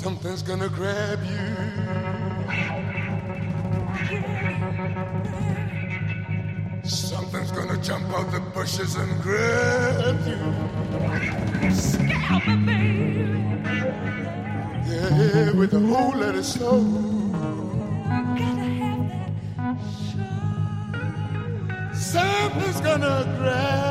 Something's gonna grab you. Something's gonna jump out the bushes and grab you. Scalp it, baby. Yeah, with a whole lot of soul. Gotta have that soul. Something's gonna grab